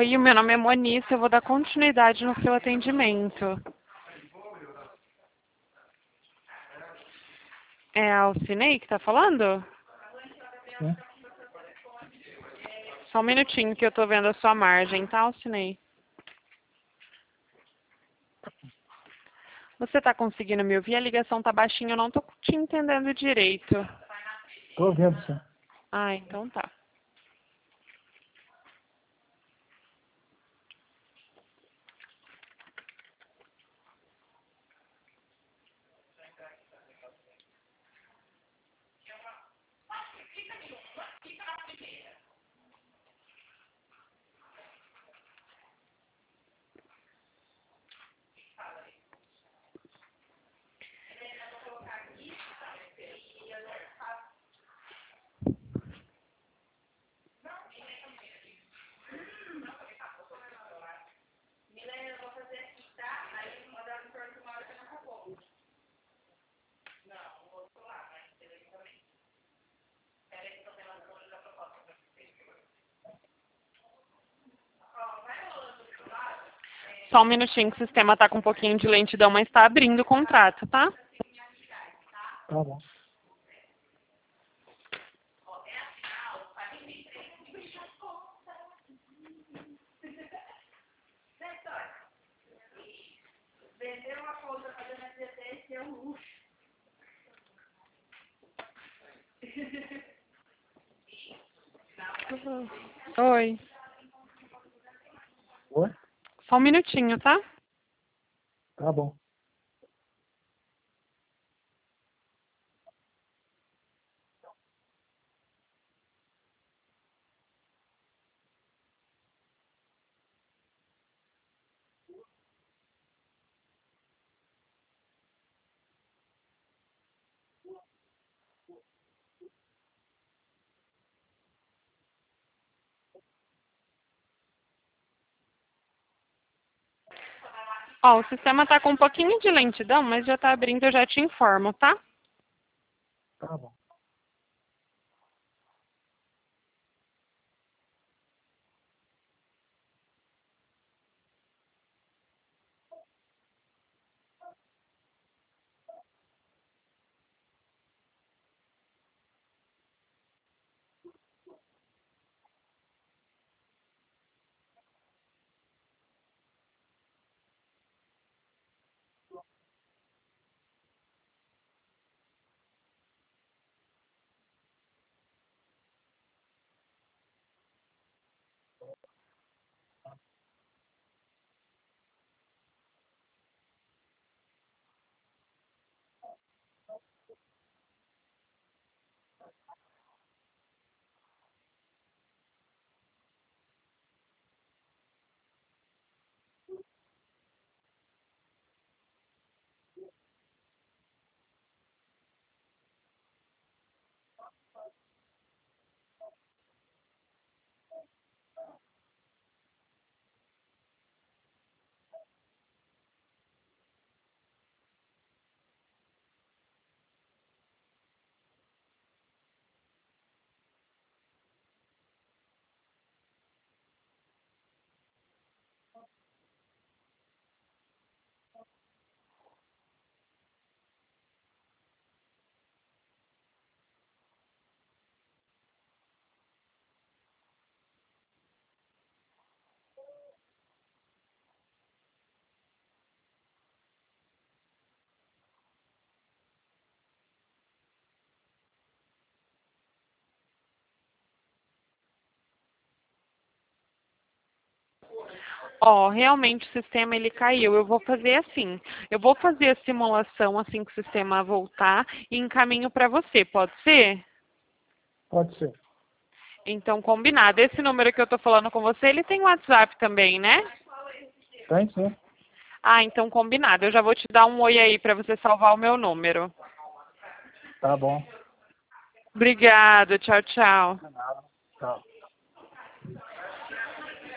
Oi, o meu nome é Moniça, eu vou dar continuidade no seu atendimento. É a Alcinei que está falando? Sim. Só um minutinho que eu estou vendo a sua margem, tá, Alcinei? Você está conseguindo me ouvir? A ligação tá baixinha, eu não estou te entendendo direito. Tô ouvindo, sim. Ah, então tá. Só um minutinho que o sistema tá com um pouquinho de lentidão, mas está abrindo o contrato, tá? Tá bom. Oi. Oi? Só um minutinho, tá? Tá bom. Ó, o sistema tá com um pouquinho de lentidão, mas já tá abrindo, eu já te informo, tá? Tá bom. Ó, realmente o sistema ele caiu. Eu vou fazer assim. Eu vou fazer a simulação assim que o sistema voltar e encaminho para você, pode ser? Pode ser. Então, combinado. Esse número que eu tô falando com você, ele tem WhatsApp também, né? Tem sim. Ah, então combinado. Eu já vou te dar um oi aí para você salvar o meu número. Tá bom. Obrigada. Tchau, tchau. De nada. Tchau.